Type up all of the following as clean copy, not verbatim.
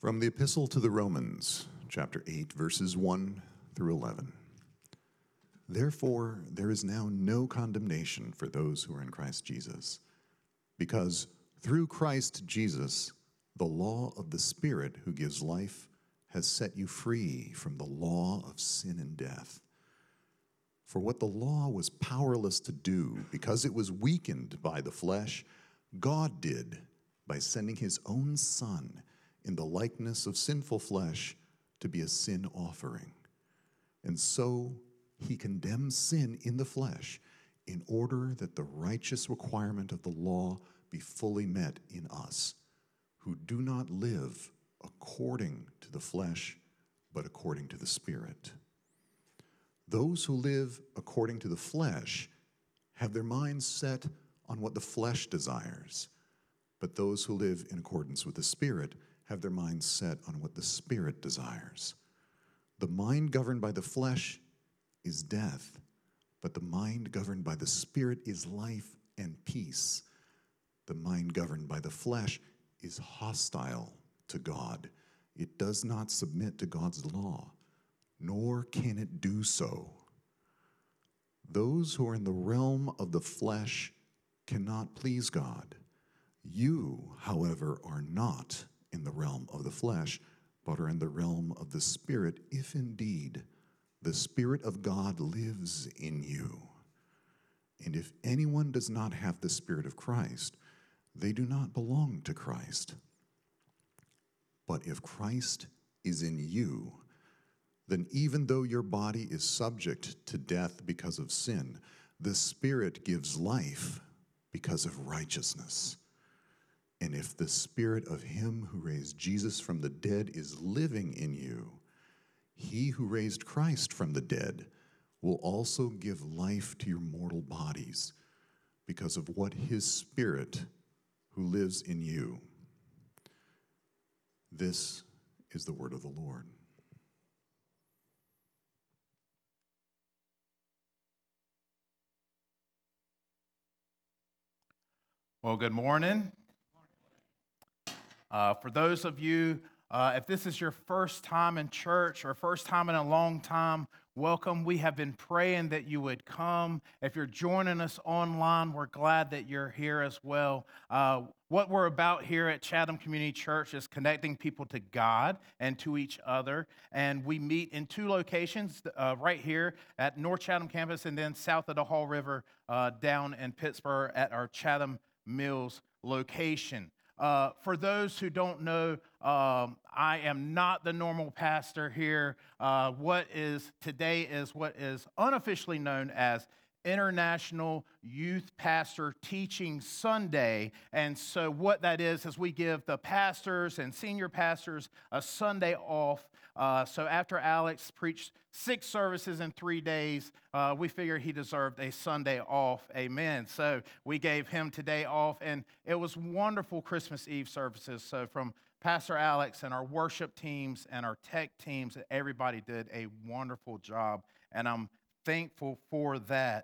From the Epistle to the Romans, chapter 8, verses 1 through 11. Therefore, there is now no condemnation for those who are in Christ Jesus, because through Christ Jesus, the law of the Spirit who gives life has set you free from the law of sin and death. For what the law was powerless to do, because it was weakened by the flesh, God did by sending his own Son in the likeness of sinful flesh to be a sin offering. And so he condemns sin in the flesh in order that the righteous requirement of the law be fully met in us, who do not live according to the flesh, but according to the Spirit. Those who live according to the flesh have their minds set on what the flesh desires, but those who live in accordance with the Spirit have their minds set on what the Spirit desires. The mind governed by the flesh is death, but the mind governed by the Spirit is life and peace. The mind governed by the flesh is hostile to God. It does not submit to God's law, nor can it do so. Those who are in the realm of the flesh cannot please God. You, however, are not in the realm of the flesh, but are in the realm of the Spirit, if indeed the Spirit of God lives in you. And if anyone does not have the Spirit of Christ, they do not belong to Christ. But if Christ is in you, then even though your body is subject to death because of sin, the Spirit gives life because of righteousness. And if the Spirit of him who raised Jesus from the dead is living in you, he who raised Christ from the dead will also give life to your mortal bodies because of what his Spirit who lives in you. This is the word of the Lord. Well, good morning. For those of you, if this is your first time in church or first time in a long time, welcome. We have been praying that you would come. If you're joining us online, we're glad that you're here as well. What we're about here at Chatham Community Church is connecting people to God and to each other. And we meet in two locations, right here at North Chatham campus and then south of the Hall River down in Pittsburgh at our Chatham Mills location. For those who don't know, I am not the normal pastor here. Today is what is unofficially known as International Youth Pastor Teaching Sunday. And so what that is we give the pastors and senior pastors a Sunday off. So after Alex preached 6 services in 3 days, we figured he deserved a Sunday off. Amen. So we gave him today off, and it was wonderful Christmas Eve services. So from Pastor Alex and our worship teams and our tech teams, everybody did a wonderful job, and I'm thankful for that.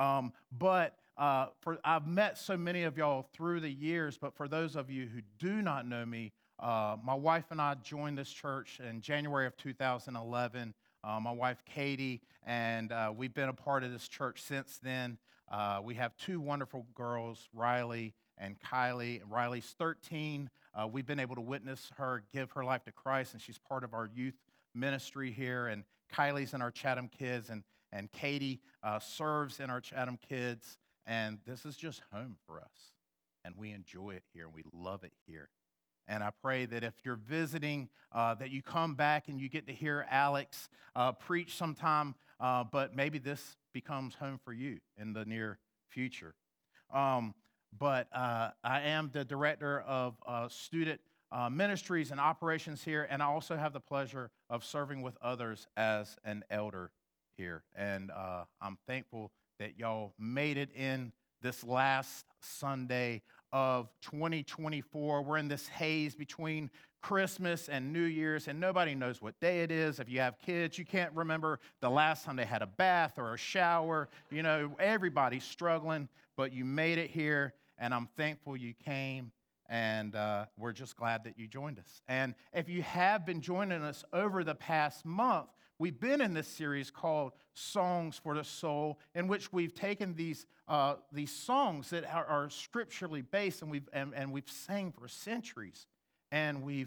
I've met so many of y'all through the years, but for those of you who do not know me, my wife and I joined this church in January of 2011. My wife, Katie, and we've been a part of this church since then. We have 2 wonderful girls, Riley and Kylie. Riley's 13. We've been able to witness her give her life to Christ, and she's part of our youth ministry here. And Kylie's in our Chatham Kids, and Katie serves in our Chatham Kids. And this is just home for us, and we enjoy it here, and we love it here. And I pray that if you're visiting, that you come back and you get to hear Alex preach sometime, but maybe this becomes home for you in the near future. But I am the director of student ministries and operations here, and I also have the pleasure of serving with others as an elder here. And I'm thankful that y'all made it in this last Sunday of 2024. We're in this haze between Christmas and New Year's, and nobody knows what day it is. If you have kids, you can't remember the last time they had a bath or a shower. You know, everybody's struggling, but you made it here, and I'm thankful you came. And we're just glad that you joined us. And if you have been joining us over the past month, we've been in this series called Songs for the Soul, in which we've taken these songs that are scripturally based, and we've sang for centuries. And we've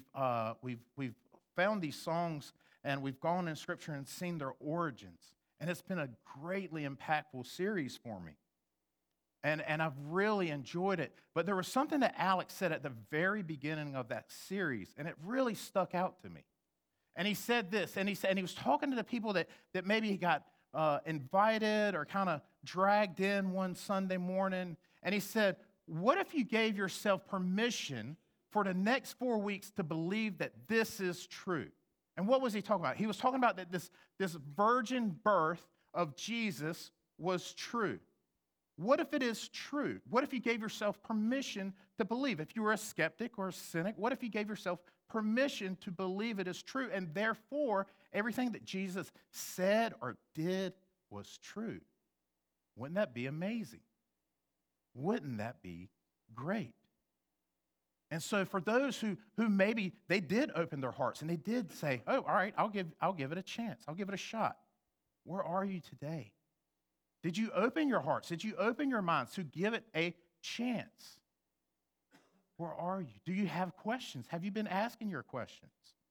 found these songs, and we've gone in Scripture and seen their origins. And it's been a greatly impactful series for me. And I've really enjoyed it. But there was something that Alex said at the very beginning of that series, and it really stuck out to me. And he said this, and he was talking to the people that maybe he got invited or kind of dragged in one Sunday morning. And he said, what if you gave yourself permission for the next 4 weeks to believe that this is true? And what was he talking about? He was talking about that this virgin birth of Jesus was true. What if it is true? What if you gave yourself permission to believe? If you were a skeptic or a cynic, what if you gave yourself permission to believe it is true, and therefore everything that Jesus said or did was true? Wouldn't that be amazing? Wouldn't that be great? And so for those who maybe they did open their hearts and they did say, oh, all right, I'll give it a chance. I'll give it a shot. Where are you today? Did you open your hearts? Did you open your minds to give it a chance? Where are you? Do you have questions? Have you been asking your questions?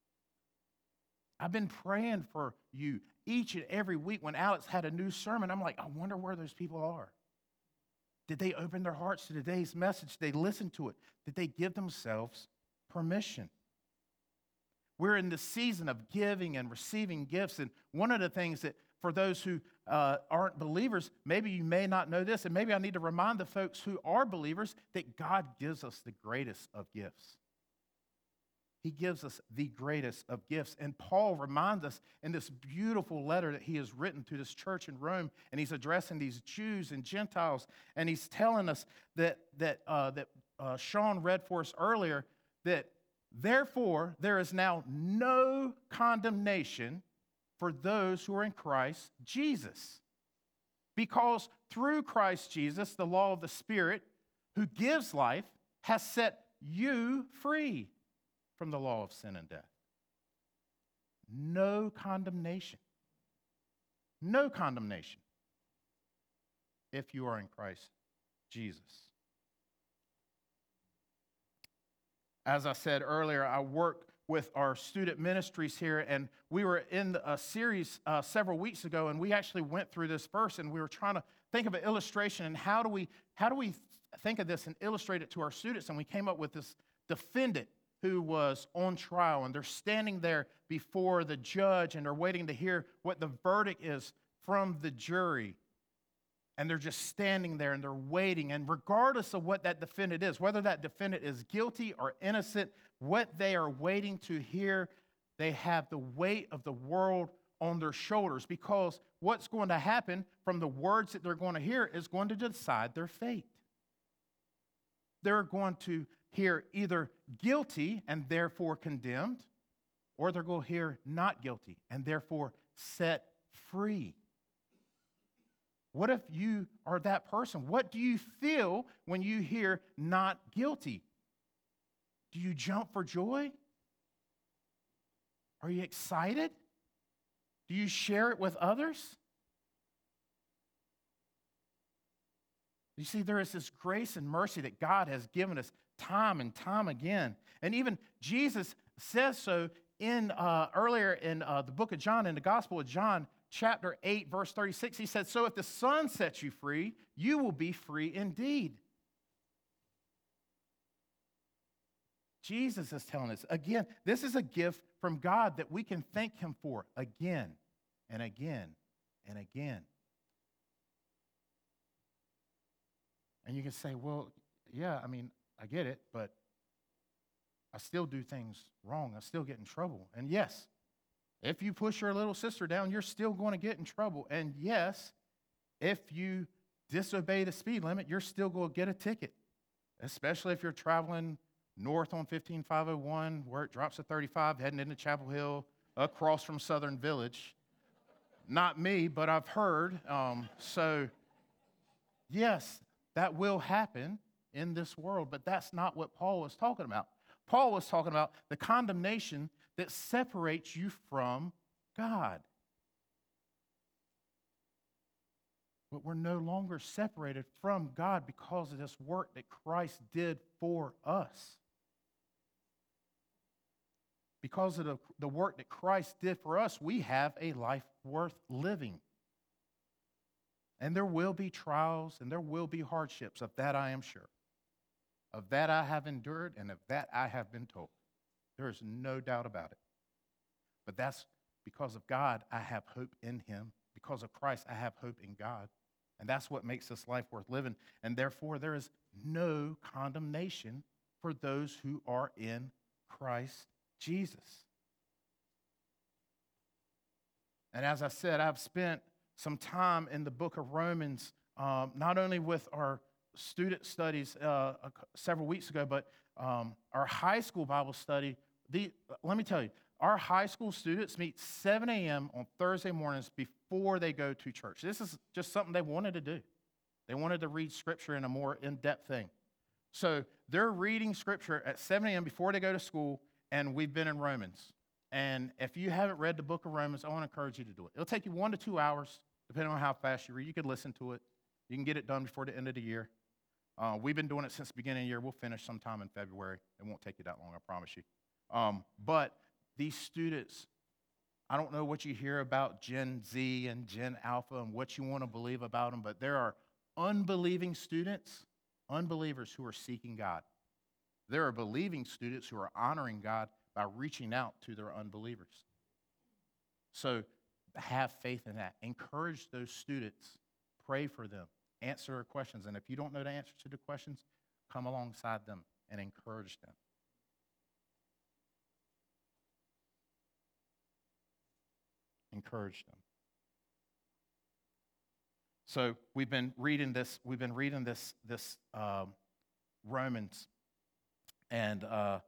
I've been praying for you each and every week. When Alex had a new sermon, I'm like, I wonder where those people are. Did they open their hearts to today's message? Did they listen to it? Did they give themselves permission? We're in the season of giving and receiving gifts, and one of the things that for those who aren't believers, maybe you may not know this, and maybe I need to remind the folks who are believers that God gives us the greatest of gifts. He gives us the greatest of gifts. And Paul reminds us in this beautiful letter that he has written to this church in Rome, and he's addressing these Jews and Gentiles, and he's telling us that Sean read for us earlier, that therefore there is now no condemnation for those who are in Christ Jesus. Because through Christ Jesus, the law of the Spirit, who gives life, has set you free from the law of sin and death. No condemnation. No condemnation if you are in Christ Jesus. As I said earlier, I work with our student ministries here, and we were in a series several weeks ago, and we actually went through this verse, and we were trying to think of an illustration, and how do we think of this and illustrate it to our students, and we came up with this defendant who was on trial, and they're standing there before the judge, and they're waiting to hear what the verdict is from the jury. And they're just standing there, and they're waiting. And regardless of what that defendant is, whether that defendant is guilty or innocent, what they are waiting to hear, they have the weight of the world on their shoulders, because what's going to happen from the words that they're going to hear is going to decide their fate. They're going to hear either guilty and therefore condemned, or they're going to hear not guilty and therefore set free. What if you are that person? What do you feel when you hear not guilty? Do you jump for joy? Are you excited? Do you share it with others? You see, there is this grace and mercy that God has given us time and time again. And even Jesus says so in earlier in the book of John, in the Gospel of John, chapter 8, verse 36, he said, so if the Son sets you free, you will be free indeed. Jesus is telling us, again, this is a gift from God that we can thank him for again and again and again. And you can say, well, yeah, I mean, I get it, but I still do things wrong. I still get in trouble. And yes, if you push your little sister down, you're still going to get in trouble. And yes, if you disobey the speed limit, you're still going to get a ticket, especially if you're traveling north on 15501, where it drops to 35, heading into Chapel Hill, across from Southern Village. Not me, but I've heard. So, yes, that will happen. in this world, but that's not what Paul was talking about. Paul was talking about the condemnation that separates you from God. But we're no longer separated from God because of this work that Christ did for us. Because of the work that Christ did for us, we have a life worth living. And there will be trials and there will be hardships. Of that I am sure. Of that I have endured, and of that I have been told. There is no doubt about it. But that's because of God, I have hope in Him. Because of Christ, I have hope in God. And that's what makes this life worth living. And therefore, there is no condemnation for those who are in Christ Jesus. And as I said, I've spent some time in the book of Romans, not only with our student studies several weeks ago, but our high school Bible study. Let me tell you, our high school students meet 7 a.m. on Thursday mornings before they go to church. This is just something they wanted to do. They wanted to read Scripture in a more in-depth thing. So they're reading Scripture at 7 a.m. before they go to school, and we've been in Romans. And if you haven't read the book of Romans, I want to encourage you to do it. It'll take you 1 to 2 hours, depending on how fast you read. You could listen to it. You can get it done before the end of the year. We've been doing it since the beginning of the year. We'll finish sometime in February. It won't take you that long, I promise you. But these students, I don't know what you hear about Gen Z and Gen Alpha and what you want to believe about them, but there are unbelieving students, unbelievers who are seeking God. There are believing students who are honoring God by reaching out to their unbelievers. So have faith in that. Encourage those students. Pray for them. Answer their questions. And if you don't know the answers to the questions, come alongside them and encourage them. Encourage them. So we've been reading this Romans, and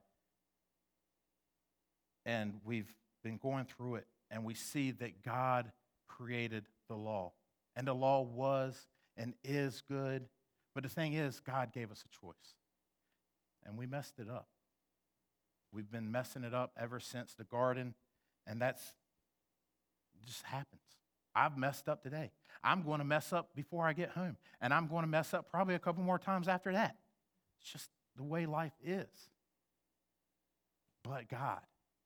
we've been going through it, and we see that God created the law, and the law was and is good. But the thing is, God gave us a choice, and we messed it up. We've been messing it up ever since the garden, and that's just happens. I've messed up today. I'm going to mess up before I get home, and I'm going to mess up probably a couple more times after that. It's just the way life is. But God.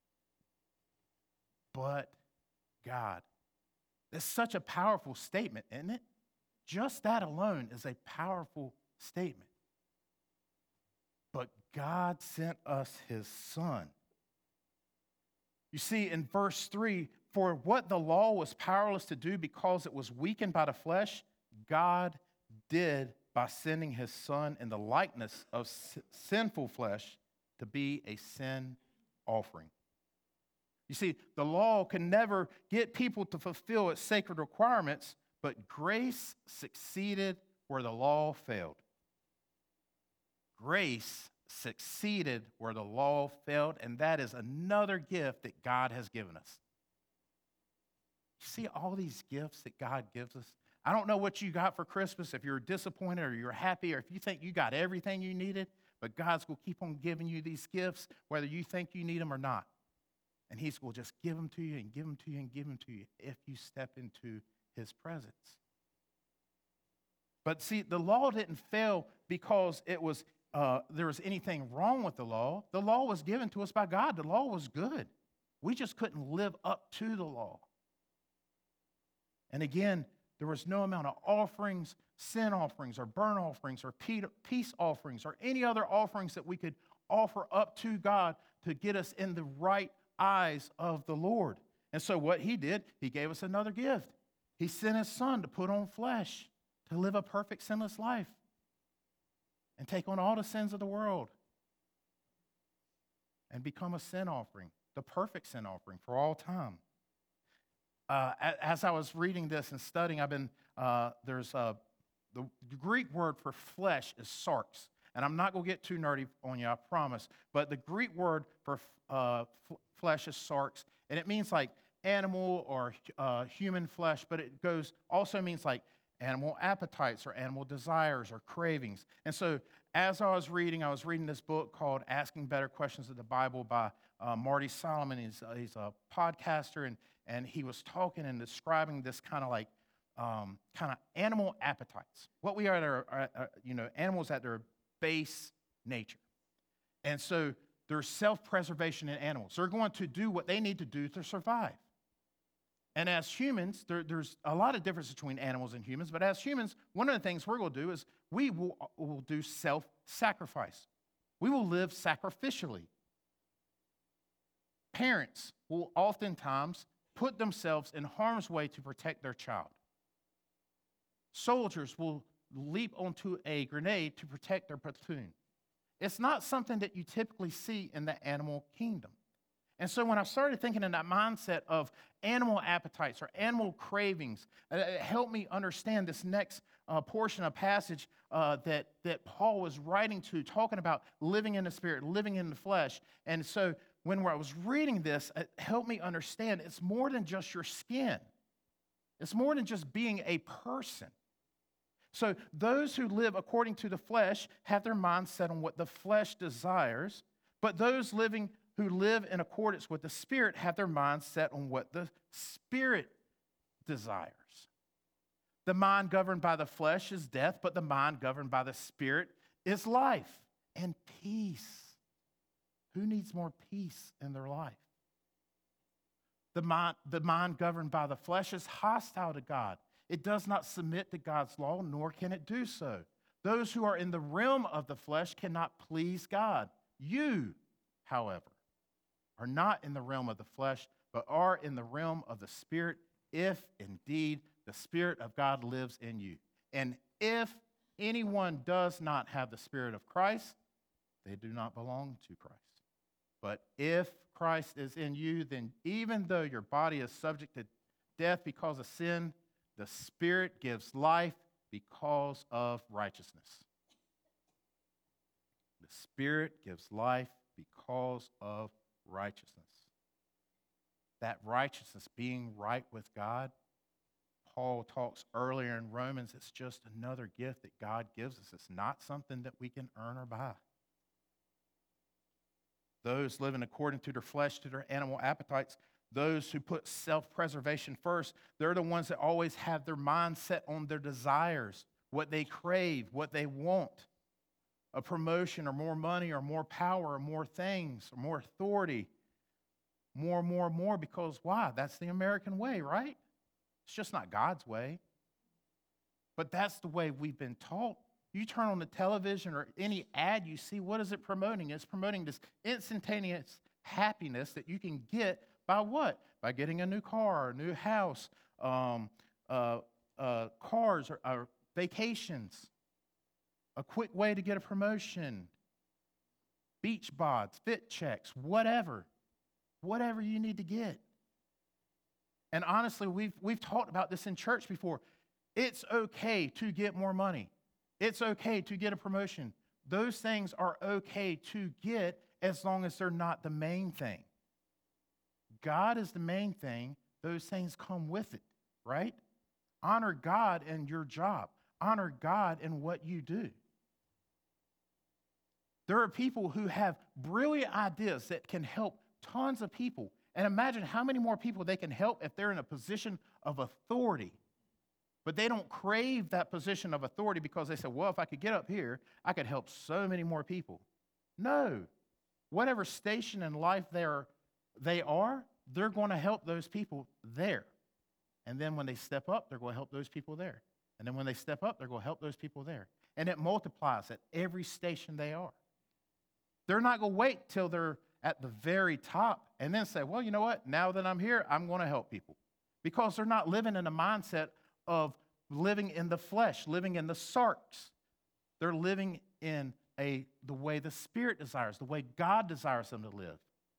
It's such a powerful statement, isn't it? Just that alone is a powerful statement. But God sent us His Son. You see, in verse 3, for what the law was powerless to do because it was weakened by the flesh, God did by sending His Son in the likeness of sinful flesh to be a sin offering. You see, the law can never get people to fulfill its sacred requirements, but grace succeeded where the law failed. Grace succeeded where the law failed, and that is another gift that God has given us. You see all these gifts that God gives us? I don't know what you got for Christmas, if you're disappointed or you're happy or if you think you got everything you needed, but God's going to keep on giving you these gifts whether you think you need them or not. And He's going to just give them to you and give them to you and give them to you if you step into His presence. But see, the law didn't fail because there was anything wrong with the law. The law was given to us by God. The law was good. We just couldn't live up to the law. And again, there was no amount of offerings, sin offerings, or burnt offerings, or peace offerings, or any other offerings that we could offer up to God to get us in the right eyes of the Lord. And so what He did, He gave us another gift. He sent His Son to put on flesh, to live a perfect, sinless life, and take on all the sins of the world, and become a sin offering, the perfect sin offering for all time. As I was reading this and studying, the Greek word for flesh is sarx. And I'm not going to get too nerdy on you, I promise. But the Greek word for flesh is sarx. And it means like animal or human flesh, but it also means like animal appetites or animal desires or cravings. And so as I was reading this book called Asking Better Questions of the Bible by Marty Solomon. He's a podcaster, and he was talking and describing this kind of animal appetites. What we are, animals at their base nature. And so there's self-preservation in animals. They're going to do what they need to do to survive. And as humans, there's a lot of difference between animals and humans, but as humans, one of the things we're going to do is we will do self-sacrifice. We will live sacrificially. Parents will oftentimes put themselves in harm's way to protect their child. Soldiers will leap onto a grenade to protect their platoon. It's not something that you typically see in the animal kingdom. And so when I started thinking in that mindset of animal appetites or animal cravings, it helped me understand this next portion of passage that Paul was writing to, talking about living in the spirit, living in the flesh. And so when I was reading this, it helped me understand it's more than just your skin. It's more than just being a person. So those who live according to the flesh have their mind set on what the flesh desires, but those who live in accordance with the Spirit have their minds set on what the Spirit desires. The mind governed by the flesh is death, but the mind governed by the Spirit is life and peace. Who needs more peace in their life? The mind governed by the flesh is hostile to God. It does not submit to God's law, nor can it do so. Those who are in the realm of the flesh cannot please God. You, however, are not in the realm of the flesh, but are in the realm of the Spirit, if indeed the Spirit of God lives in you. And if anyone does not have the Spirit of Christ, they do not belong to Christ. But if Christ is in you, then even though your body is subject to death because of sin, the Spirit gives life because of righteousness. The Spirit gives life because of righteousness. That righteousness, being right with God, Paul talks earlier in Romans, it's just another gift that God gives us. It's not something that we can earn or buy. Those living according to their flesh, to their animal appetites, those who put self-preservation first, they're the ones that always have their mind set on their desires, what they crave, what they want. A promotion or more money or more power or more things or more authority. More, because why? That's the American way, right? It's just not God's way. But that's the way we've been taught. You turn on the television or any ad you see, what is it promoting? It's promoting this instantaneous happiness that you can get by what? By getting a new car, a new house, cars or vacations, a quick way to get a promotion, beach bods, fit checks, whatever you need to get. And honestly, we've talked about this in church before. It's okay to get more money. It's okay to get a promotion. Those things are okay to get as long as they're not the main thing. God is the main thing. Those things come with it, right? Honor God in your job. Honor God in what you do. There are people who have brilliant ideas that can help tons of people. And imagine how many more people they can help if they're in a position of authority. But they don't crave that position of authority because they say, well, if I could get up here, I could help so many more people. No. Whatever station in life they are, they're going to help those people there. And then when they step up, they're going to help those people there. And then when they step up, they're going to help those people there. And it multiplies at every station they are. They're not going to wait till they're at the very top and then say, well, you know what? Now that I'm here, I'm going to help people. Because they're not living in a mindset of living in the flesh, living in the sarx. They're living in the way the Spirit desires, the way God desires them to live.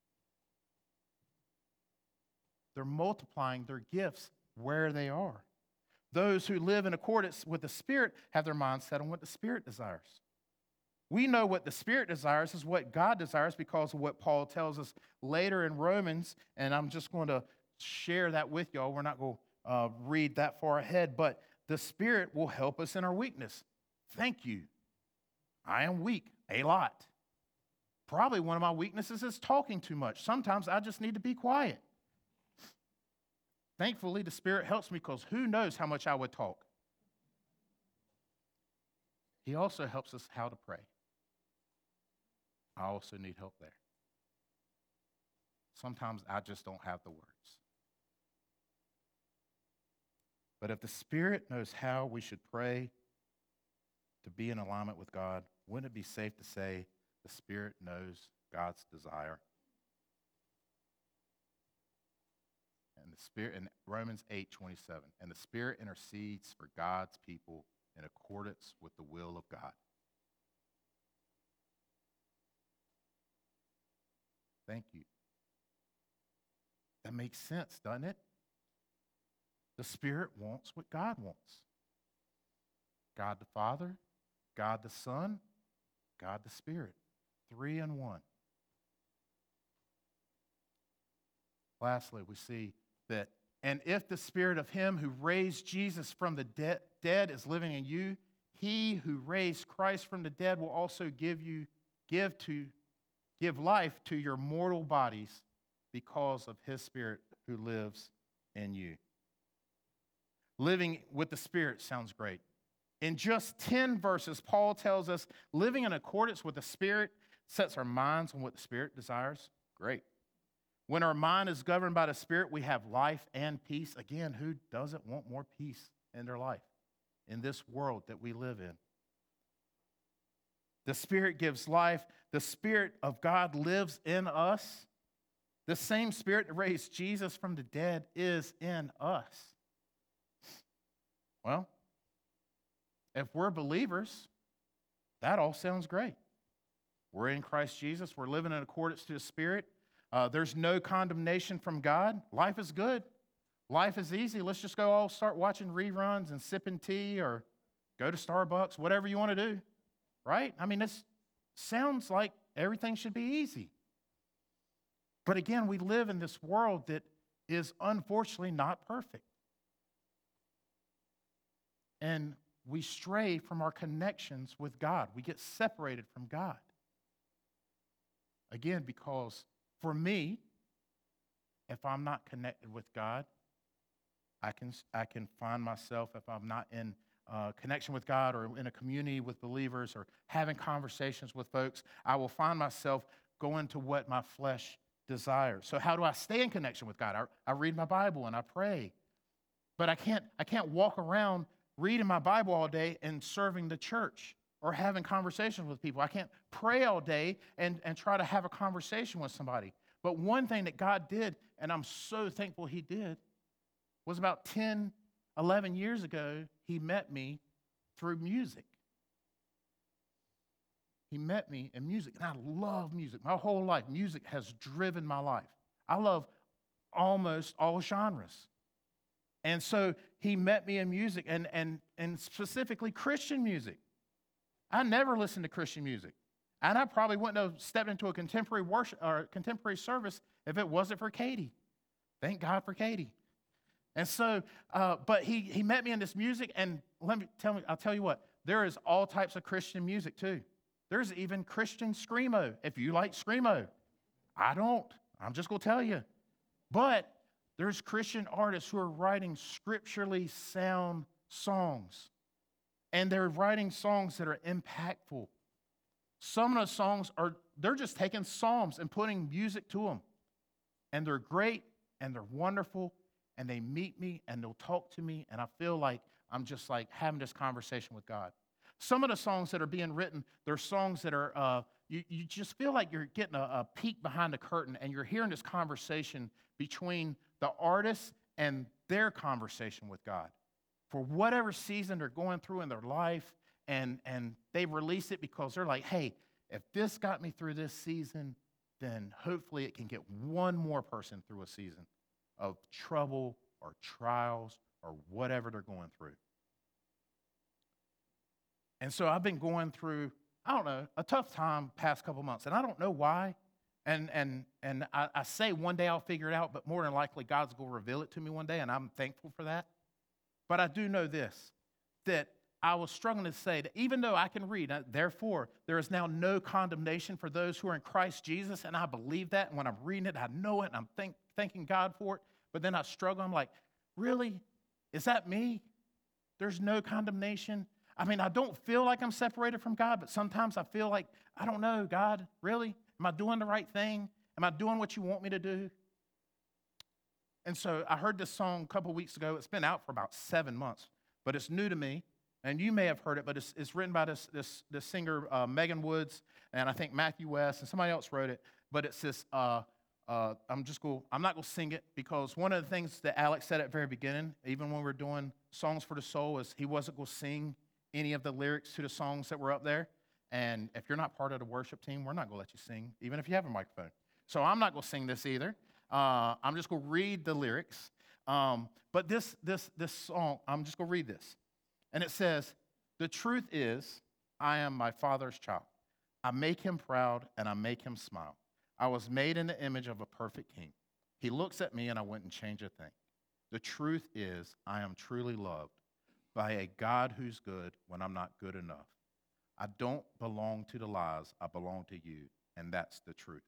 They're multiplying their gifts where they are. Those who live in accordance with the Spirit have their mind set on what the Spirit desires. We know what the Spirit desires is what God desires because of what Paul tells us later in Romans, and I'm just going to share that with y'all. We're not going to read that far ahead, but the Spirit will help us in our weakness. Thank you. I am weak a lot. Probably one of my weaknesses is talking too much. Sometimes I just need to be quiet. Thankfully, the Spirit helps me because who knows how much I would talk. He also helps us how to pray. I also need help there. Sometimes I just don't have the words. But if the Spirit knows how we should pray to be in alignment with God, wouldn't it be safe to say the Spirit knows God's desire? And the Spirit, in Romans 8:27, and the Spirit intercedes for God's people in accordance with the will of God. Thank you. That makes sense, doesn't it? The Spirit wants what God wants. God the Father, God the Son, God the Spirit. 3 in 1. Lastly, we see that, and if the Spirit of him who raised Jesus from the dead is living in you, he who raised Christ from the dead will also give life to your mortal bodies because of his Spirit who lives in you. Living with the Spirit sounds great. In just 10 verses, Paul tells us living in accordance with the Spirit sets our minds on what the Spirit desires. Great. When our mind is governed by the Spirit, we have life and peace. Again, who doesn't want more peace in their life, in this world that we live in? The Spirit gives life. The Spirit of God lives in us. The same Spirit that raised Jesus from the dead is in us. Well, if we're believers, that all sounds great. We're in Christ Jesus. We're living in accordance to the Spirit. There's no condemnation from God. Life is good. Life is easy. Let's just go all start watching reruns and sipping tea or go to Starbucks, whatever you want to do, right? I mean, this sounds like everything should be easy. But again, we live in this world that is unfortunately not perfect. And we stray from our connections with God. We get separated from God. Again, because for me, if I'm not connected with God, I can find myself, if I'm not in connection with God or in a community with believers or having conversations with folks, I will find myself going to what my flesh desires. So how do I stay in connection with God? I read my Bible and I pray. But I can't walk around reading my Bible all day and serving the church or having conversations with people. I can't pray all day and try to have a conversation with somebody. But one thing that God did, and I'm so thankful he did, was about 10, 11 years ago, he met me through music. He met me in music, and I love music. My whole life, music has driven my life. I love almost all genres. And so he met me in music, and specifically Christian music. I never listened to Christian music. And I probably wouldn't have stepped into a contemporary worship or contemporary service if it wasn't for Katie. Thank God for Katie. And so, but he met me in this music, and I'll tell you what, there is all types of Christian music too. There's even Christian screamo, if you like screamo. I don't. I'm just going to tell you. But there's Christian artists who are writing scripturally sound songs. And they're writing songs that are impactful. Some of the songs they're just taking psalms and putting music to them. And they're great, and they're wonderful, and they meet me, and they'll talk to me, and I feel like I'm just like having this conversation with God. Some of the songs that are being written, they're songs that are, you just feel like you're getting a peek behind the curtain, and you're hearing this conversation between the artist and their conversation with God. For whatever season they're going through in their life, and they release it because they're like, hey, if this got me through this season, then hopefully it can get one more person through a season of trouble or trials or whatever they're going through. And so I've been going through, I don't know, a tough time past couple months, and I don't know why. And I say one day I'll figure it out, but more than likely God's going to reveal it to me one day, and I'm thankful for that. But I do know this. that I was struggling to say that even though I can read, therefore, there is now no condemnation for those who are in Christ Jesus, and I believe that, and when I'm reading it, I know it, and I'm thanking God for it, but then I struggle. I'm like, really? Is that me? There's no condemnation? I mean, I don't feel like I'm separated from God, but sometimes I feel like, I don't know, God, really? Am I doing the right thing? Am I doing what you want me to do? And so I heard this song a couple weeks ago. It's been out for about 7 months, but it's new to me. And you may have heard it, but it's written by this singer, Megan Woods, and I think Matthew West, and somebody else wrote it. But it's this, I'm not going to sing it because one of the things that Alex said at the very beginning, even when we were doing Songs for the Soul, is he wasn't going to sing any of the lyrics to the songs that were up there. And if you're not part of the worship team, we're not going to let you sing, even if you have a microphone. So I'm not going to sing this either. I'm just going to read the lyrics. But this song, I'm just going to read this. And it says, "The truth is, I am my Father's child. I make him proud and I make him smile. I was made in the image of a perfect king. He looks at me and I wouldn't change a thing. The truth is, I am truly loved by a God who's good when I'm not good enough. I don't belong to the lies, I belong to you, and that's the truth."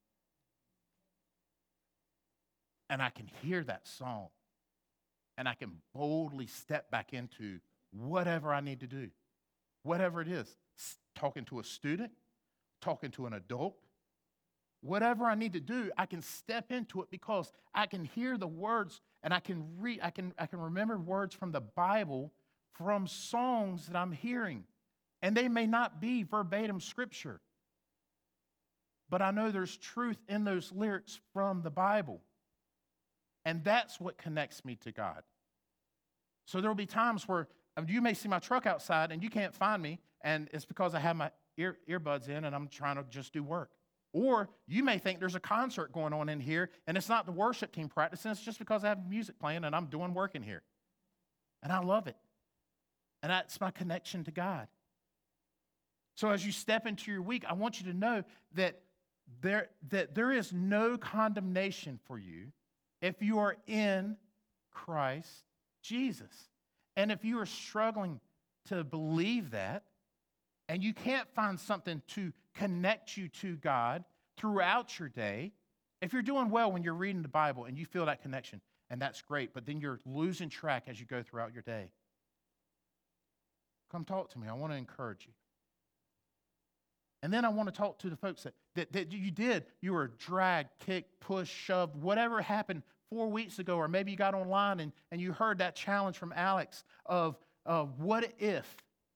And I can hear that song, and I can boldly step back into whatever I need to do, whatever it is, talking to a student, talking to an adult, whatever I need to do, I can step into it because I can hear the words and I can read, I can remember words from the Bible from songs that I'm hearing. And they may not be verbatim scripture, but I know there's truth in those lyrics from the Bible. And that's what connects me to God. So there will be times where you may see my truck outside and you can't find me, and it's because I have my earbuds in and I'm trying to just do work. Or you may think there's a concert going on in here and it's not the worship team practicing, it's just because I have music playing and I'm doing work in here. And I love it. And that's my connection to God. So as you step into your week, I want you to know that there is no condemnation for you if you are in Christ Jesus. And if you are struggling to believe that, and you can't find something to connect you to God throughout your day, if you're doing well when you're reading the Bible and you feel that connection, and that's great, but then you're losing track as you go throughout your day, come talk to me. I want to encourage you. And then I want to talk to the folks that you were dragged, kicked, pushed, shoved, whatever happened 4 weeks ago, or maybe you got online and you heard that challenge from Alex of what if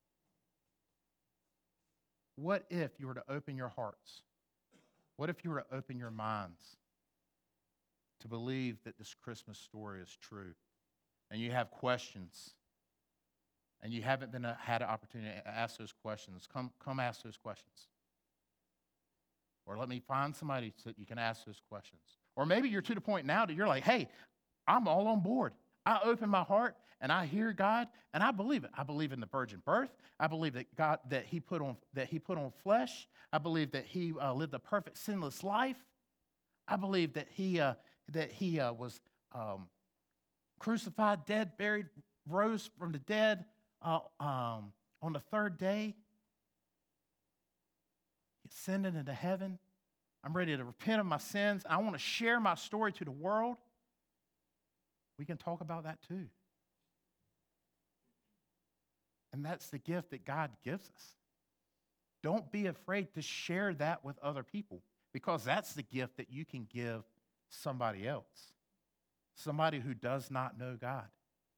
you were to open your hearts? What if you were to open your minds to believe that this Christmas story is true? And you have questions, and you haven't had an opportunity to ask those questions. Come ask those questions. Or let me find somebody so that you can ask those questions. Or maybe you're to the point now that you're like, hey, I'm all on board. I open my heart and I hear God and I believe it. I believe in the virgin birth. I believe that God that He put on flesh. I believe that He lived a perfect sinless life. I believe that He was crucified, dead, buried, rose from the dead on the third day. He ascended into heaven. I'm ready to repent of my sins. I want to share my story to the world. We can talk about that too. And that's the gift that God gives us. Don't be afraid to share that with other people, because that's the gift that you can give somebody else, somebody who does not know God.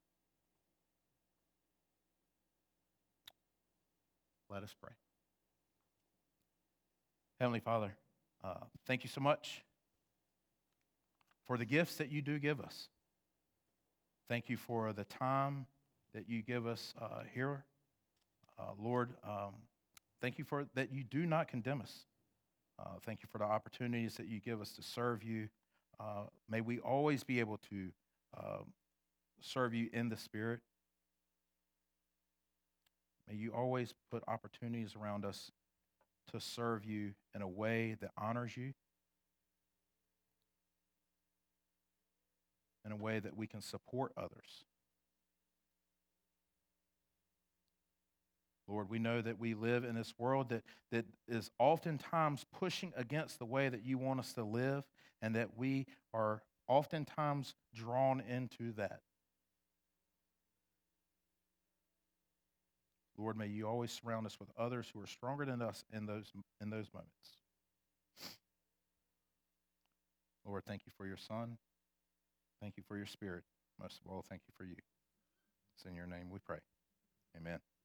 Let us pray. Heavenly Father, thank you so much for the gifts that you do give us. Thank you for the time that you give us here. Lord, thank you for that you do not condemn us. Thank you for the opportunities that you give us to serve you. May we always be able to serve you in the Spirit. May you always put opportunities around us to serve you in a way that honors you, in a way that we can support others. Lord, we know that we live in this world that is oftentimes pushing against the way that you want us to live, and that we are oftentimes drawn into that. Lord, may you always surround us with others who are stronger than us in those moments. Lord, thank you for your Son. Thank you for your Spirit. Most of all, thank you for you. It's in your name we pray. Amen.